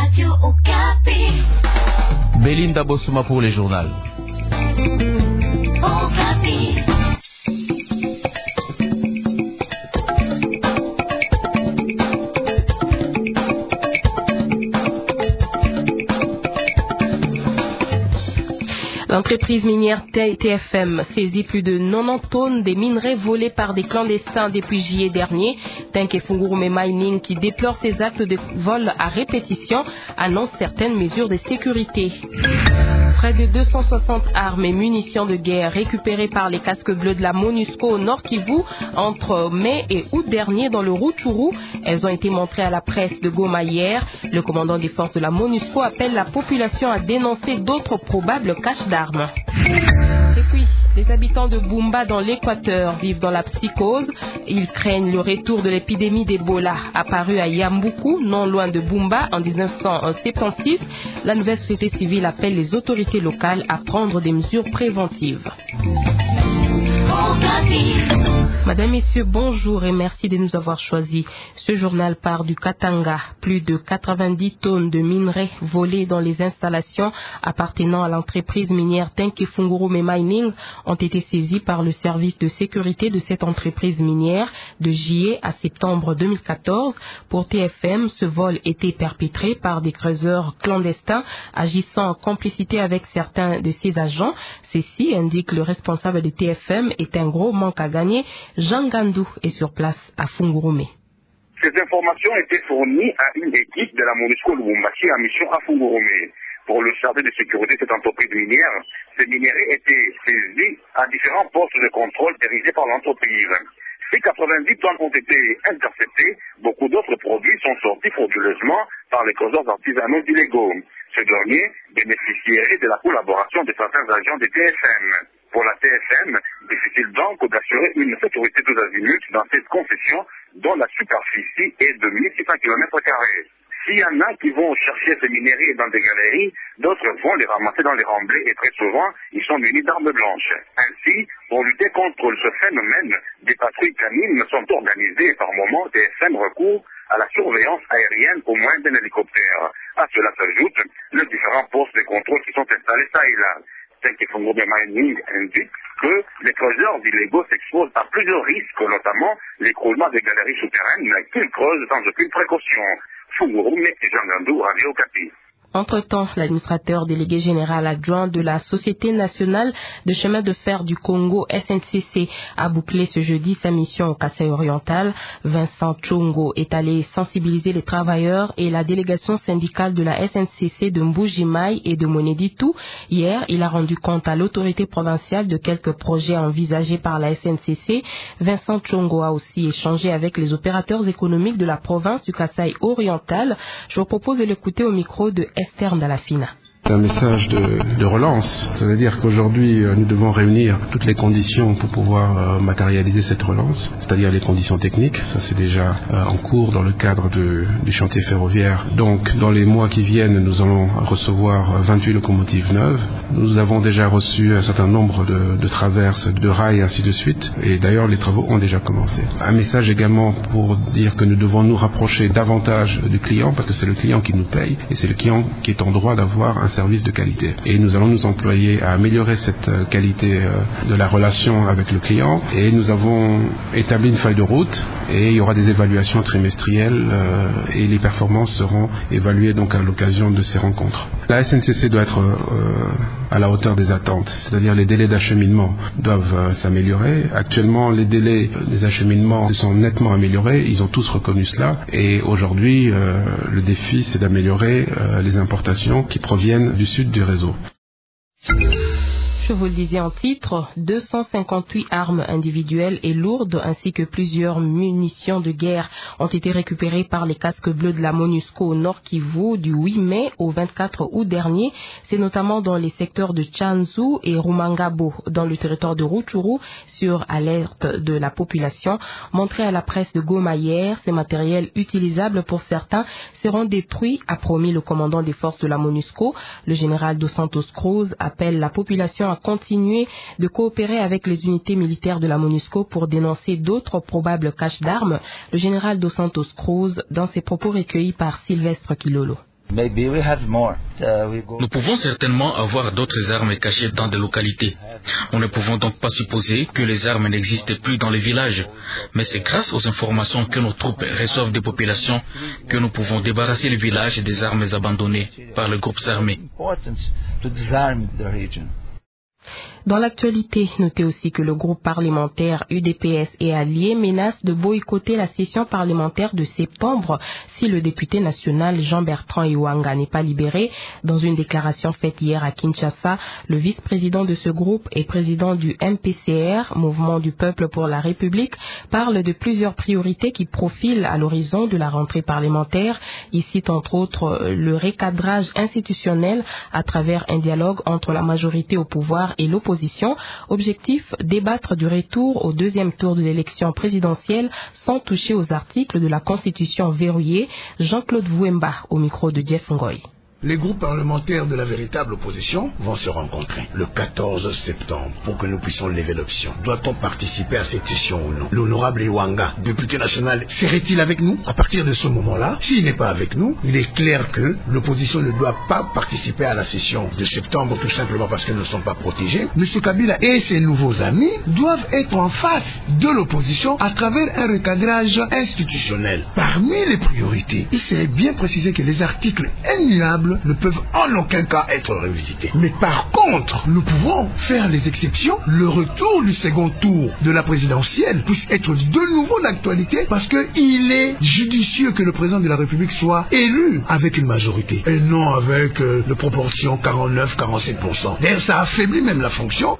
Radio Okapi. Belinda Bosuma pour les journaux. Okapi. L'entreprise minière TFM saisit plus de 90 tonnes des minerais volés par des clandestins depuis juillet dernier. Tenke Fungurume Mining, qui déplore ces actes de vol à répétition, annonce certaines mesures de sécurité. Près de 260 armes et munitions de guerre récupérées par les casques bleus de la MONUSCO au Nord Kivu entre mai et août dernier dans le Rutshuru. Elles ont été montrées à la presse de Goma hier. Le commandant des forces de la MONUSCO appelle la population à dénoncer d'autres probables caches d'armes. Et puis, les habitants de Bumba dans l'Équateur vivent dans la psychose. Ils craignent le retour de l'épidémie d'Ebola apparue à Yambuku, non loin de Bumba, en 1976. La nouvelle société civile appelle les autorités locales à prendre des mesures préventives. Madame, Messieurs, bonjour et merci de nous avoir choisis. Ce journal part du Katanga. Plus de 90 tonnes de minerais volés dans les installations appartenant à l'entreprise minière Tenke Fungurume Mining ont été saisies par le service de sécurité de cette entreprise minière de juillet à septembre 2014. Pour TFM, ce vol était perpétré par des creuseurs clandestins agissant en complicité avec certains de ses agents. Ceci indique le responsable de TFM est un gros manque à gagner. Jean Gandou est sur place à Fungurume. Ces informations étaient fournies à une équipe de la MONUSCO Lubumbashi en mission à Fungurume. Pour le service de sécurité de cette entreprise minière, ces minerais étaient saisis à différents postes de contrôle dirigés par l'entreprise. Si 90 tonnes ont été interceptées, beaucoup d'autres produits sont sortis frauduleusement par les creuseurs artisanaux illégaux. Ce dernier bénéficierait de la collaboration de certains agents de TFM. Pour la TFM, difficile donc d'assurer une sécurité tous azimuts dans cette concession dont la superficie est de 1600 km². S'il y en a qui vont chercher ces minerais dans des galeries, d'autres vont les ramasser dans les remblais et très souvent, ils sont munis d'armes blanches. Ainsi, pour lutter contre ce phénomène, des patrouilles canines sont organisées et par moments, TFM recourt à la surveillance aérienne au moins d'un hélicoptère. À cela s'ajoutent les différents postes de contrôle qui sont installés ça et là. Tenke Fungurume Mining indique que les creuseurs illégaux s'exposent à plusieurs risques, notamment l'écroulement des galeries souterraines qu'ils creusent sans aucune précaution. Fungurume et Jean Gandou, Radio Okapi. Entre-temps, l'administrateur délégué général adjoint de la Société nationale de chemin de fer du Congo, SNCC, a bouclé ce jeudi sa mission au Kasaï oriental. Vincent Tchongo est allé sensibiliser les travailleurs et la délégation syndicale de la SNCC de Mbuji-Mayi et de Moneditu. Hier, il a rendu compte à l'autorité provinciale de quelques projets envisagés par la SNCC. Vincent Tchongo a aussi échangé avec les opérateurs économiques de la province du Kasaï oriental. Je vous propose de l'écouter au micro de Esther Ndalafina. C'est un message de relance, c'est-à-dire qu'aujourd'hui nous devons réunir toutes les conditions pour pouvoir matérialiser cette relance, c'est-à-dire les conditions techniques, ça c'est déjà en cours dans le cadre du chantier ferroviaire. Donc dans les mois qui viennent, nous allons recevoir 28 locomotives neuves. Nous avons déjà reçu un certain nombre de traverses, de rails, ainsi de suite, et d'ailleurs les travaux ont déjà commencé. Un message également pour dire que nous devons nous rapprocher davantage du client, parce que c'est le client qui nous paye, et c'est le client qui est en droit d'avoir un service de qualité. Et nous allons nous employer à améliorer cette qualité de la relation avec le client. Et nous avons établi une feuille de route et il y aura des évaluations trimestrielles et les performances seront évaluées donc à l'occasion de ces rencontres. La SNCC doit être à la hauteur des attentes, c'est-à-dire les délais d'acheminement doivent s'améliorer. Actuellement, les délais des acheminements sont nettement améliorés, ils ont tous reconnu cela. Et aujourd'hui, le défi, c'est d'améliorer les importations qui proviennent du sud du réseau. Je vous le disais en titre, 258 armes individuelles et lourdes ainsi que plusieurs munitions de guerre ont été récupérées par les casques bleus de la MONUSCO au Nord Kivu du 8 mai au 24 août dernier. C'est notamment dans les secteurs de Tchanzu et Rumangabo, dans le territoire de Rutshuru, sur alerte de la population. Montré à la presse de Goma hier, ces matériels utilisables pour certains seront détruits, a promis le commandant des forces de la MONUSCO. Le général Dos Santos Cruz appelle la population à continuer de coopérer avec les unités militaires de la MONUSCO pour dénoncer d'autres probables caches d'armes. Le général Dos Santos Cruz, dans ses propos recueillis par Sylvestre Kilolo. Nous pouvons certainement avoir d'autres armes cachées dans des localités. Nous ne pouvons donc pas supposer que les armes n'existent plus dans les villages. Mais c'est grâce aux informations que nos troupes reçoivent des populations que nous pouvons débarrasser les villages des armes abandonnées par les groupes armés. Dans l'actualité, notez aussi que le groupe parlementaire UDPS et alliés menace de boycotter la session parlementaire de septembre si le député national Jean-Bertrand Iwanga n'est pas libéré. Dans une déclaration faite hier à Kinshasa, le vice-président de ce groupe et président du MPCR, Mouvement du Peuple pour la République, parle de plusieurs priorités qui profilent à l'horizon de la rentrée parlementaire. Il cite entre autres le recadrage institutionnel à travers un dialogue entre la majorité au pouvoir et l'opposition. Objectif, débattre du retour au deuxième tour de l'élection présidentielle sans toucher aux articles de la Constitution verrouillée. Jean-Claude Vouemba au micro de Jeff Ngoy. Les groupes parlementaires de la véritable opposition vont se rencontrer le 14 septembre pour que nous puissions lever l'option. Doit-on participer à cette session ou non? L'honorable Iwanga, député national, serait-il avec nous? À partir de ce moment-là, s'il n'est pas avec nous, il est clair que l'opposition ne doit pas participer à la session de septembre tout simplement parce qu'elles ne sont pas protégées. M. Kabila et ses nouveaux amis doivent être en face de l'opposition à travers un recadrage institutionnel. Parmi les priorités, il serait bien précisé que les articles innuables ne peuvent en aucun cas être revisités. Mais par contre, nous pouvons faire les exceptions. Le retour du second tour de la présidentielle puisse être de nouveau d'actualité parce qu'il est judicieux que le président de la République soit élu avec une majorité et non avec une proportion 49-47%. D'ailleurs, ça affaiblit même la fonction.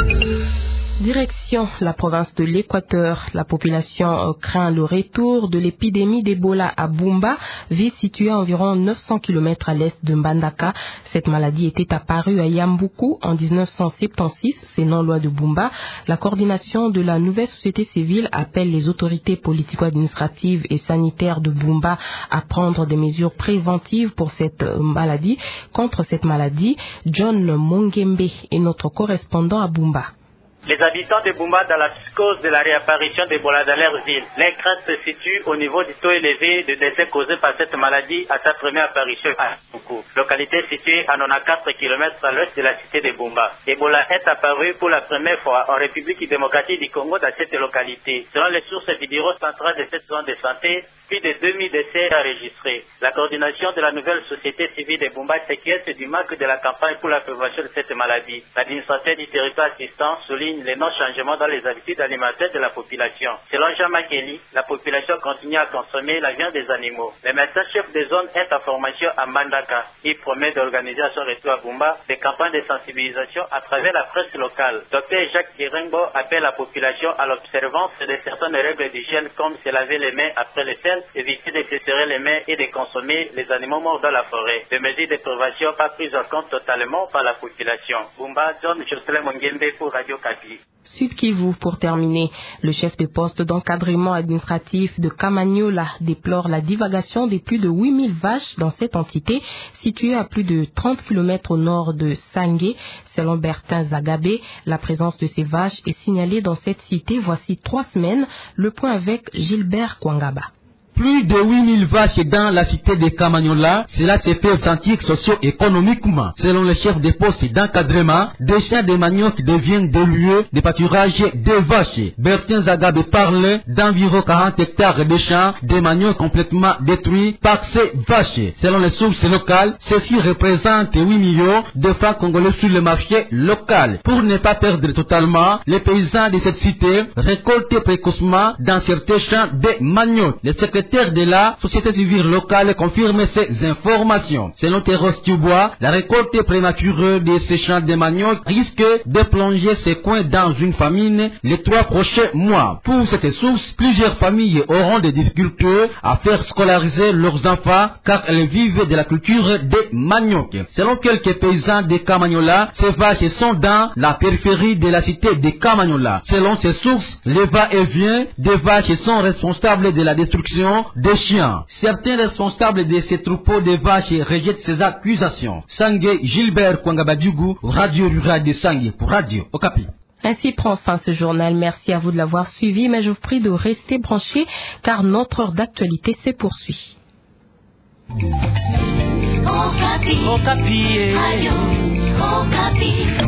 Direction la province de l'Équateur. La population craint le retour de l'épidémie d'Ebola à Bumba, ville située à environ 900 km à l'est de Mbandaka. Cette maladie était apparue à Yambuku en 1976, c'est non-loi de Bumba. La coordination de la nouvelle société civile appelle les autorités politico-administratives et sanitaires de Bumba à prendre des mesures préventives pour cette maladie. Contre cette maladie, John Mongembe est notre correspondant à Bumba. Les habitants de Bumba dans la cause de la réapparition d'Ebola dans leur ville. Les craintes se situent au niveau du taux élevé de décès causés par cette maladie à sa première apparition à Yambuku, localité située à 94 km à l'ouest de la cité de Bumba. Ebola est apparu pour la première fois en République démocratique du Congo dans cette localité. Selon les sources du bureau central de cette zone de santé, plus de 2000 décès enregistrés. La coordination de la nouvelle société civile de Bumba s'inquiète du manque de la campagne pour la prévention de cette maladie. L'administrateur du territoire assistant souligne les non-changements dans les habitudes alimentaires de la population. Selon Jean Makeli, la population continue à consommer la viande des animaux. Le médecin chef de zone est en formation à Mbandaka. Il promet d'organiser à son retour à Bumba des campagnes de sensibilisation à travers la presse locale. Dr Jacques Kirengo appelle la population à l'observance de certaines règles d'hygiène comme se laver les mains après le sel, éviter de se serrer les mains et de consommer les animaux morts dans la forêt. Des mesures de prévention pas prises en compte totalement par la population. Bumba, John Jocelyn Mongembe pour Radio Kapi. Sud Kivu, pour terminer, le chef de poste d'encadrement administratif de Kamanyola déplore la divagation des plus de 8000 vaches dans cette entité située à plus de 30 km au nord de Sangé. Selon Bertin Zagabé, la présence de ces vaches est signalée dans cette cité voici 3 semaines. Le point avec Gilbert Kwangaba. Plus de 8000 vaches dans la cité de Kamanyola, cela se fait sentir socio-économiquement. Selon le chef de poste d'encadrement, des chiens de manioc deviennent des lieux de pâturage des vaches. Bertin Zagabe parle d'environ 40 hectares de champs de manioc complètement détruits par ces vaches. Selon les sources locales, ceci représente 8 millions de francs congolais sur le marché local. Pour ne pas perdre totalement, les paysans de cette cité récoltent précocement dans certains champs de manioc. Le secrétaire de la société civile locale confirme ces informations. Selon Terros Tubois, la récolte prématurée de ces champs de manioc risque de plonger ces coins dans une famine les 3 prochains mois. Pour cette source, plusieurs familles auront des difficultés à faire scolariser leurs enfants car elles vivent de la culture des manioc. Selon quelques paysans de Kamanyola, ces vaches sont dans la périphérie de la cité de Kamanyola. Selon ces sources, les va-et-vient des vaches sont responsables de la destruction des chiens. Certains responsables de ces troupeaux de vaches rejettent ces accusations. Sangé, Gilbert Kwangabadjougou, Radio Rurale de Sangé pour Radio Okapi. Ainsi prend fin ce journal. Merci à vous de l'avoir suivi, mais je vous prie de rester branchés car notre heure d'actualité se poursuit. Okapi. Okapi. Radio Okapi.